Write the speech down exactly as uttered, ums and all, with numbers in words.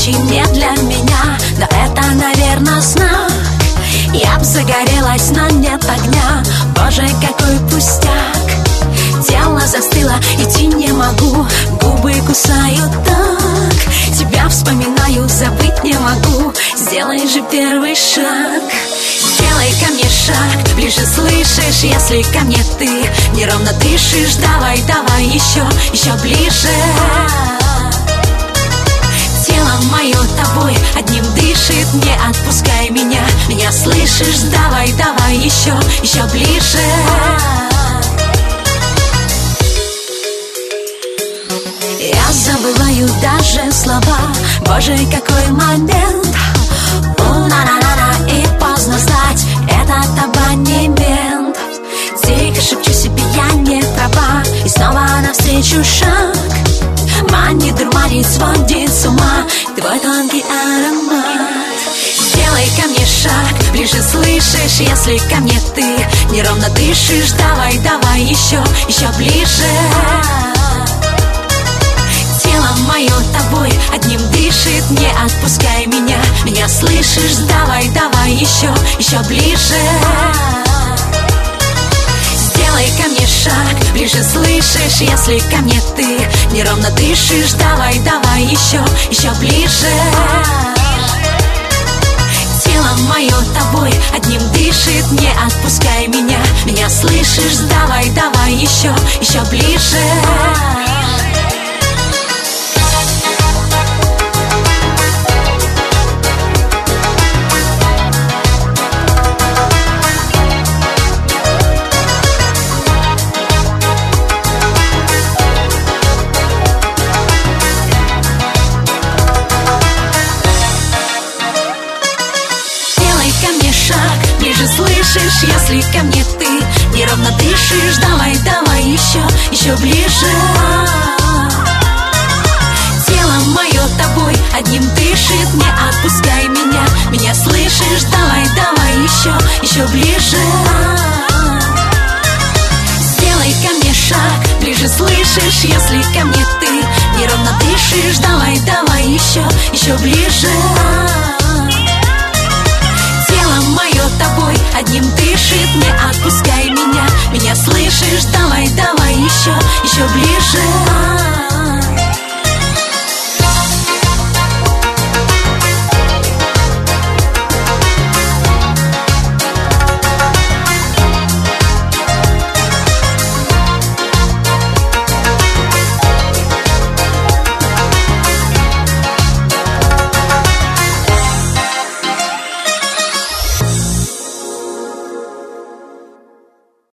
ночи не для меня, но это, наверное, знак. Я б загорелась, но нет огня. Боже, какой пустяк. Тело застыло, идти не могу. Губы кусают так. Тебя вспоминаю, забыть не могу. Сделай же первый шаг. Сделай ко мне шаг, ближе, слышишь, если ко мне ты неровно дышишь. Давай, давай еще, еще ближе. Тело мое тобой одним дышит, не отпускай меня. Меня слышишь, давай, давай еще, еще ближе. Я забываю даже слова. Боже, какой момент. У-на-на-на-на, и поздно знать, этот абонемент. Тихо шепчу себе, я не права, и снова навстречу шаг. Манит, дурманит, сводит с ума твой тонкий аромат. Сделай ко мне шаг, ближе, слышишь, если ко мне ты неровно дышишь. Давай, давай еще, еще ближе. Тело мое тобой одним дышит, не отпускай меня. Меня слышишь, давай, давай еще, еще ближе. Сделай ко мне шаг, ближе, слышишь, если ко мне ты неровно дышишь. Давай, давай еще, еще ближе. Тело мое тобой одним дышит, не отпускай меня. Меня слышишь, давай, давай еще, еще ближе. Ближе, слышишь, если ко мне ты неровно дышишь. Давай, давай еще, еще ближе. Тело мое тобой одним дышит, не отпускай меня. Меня слышишь, давай, давай еще, еще ближе. Сделай ко мне шаг, ближе, слышишь, если ко мне ты неровно дышишь. Давай, давай еще, еще ближе. Мое тобой одним дышит, не отпускай меня. Меня слышишь, давай, давай еще, еще ближе.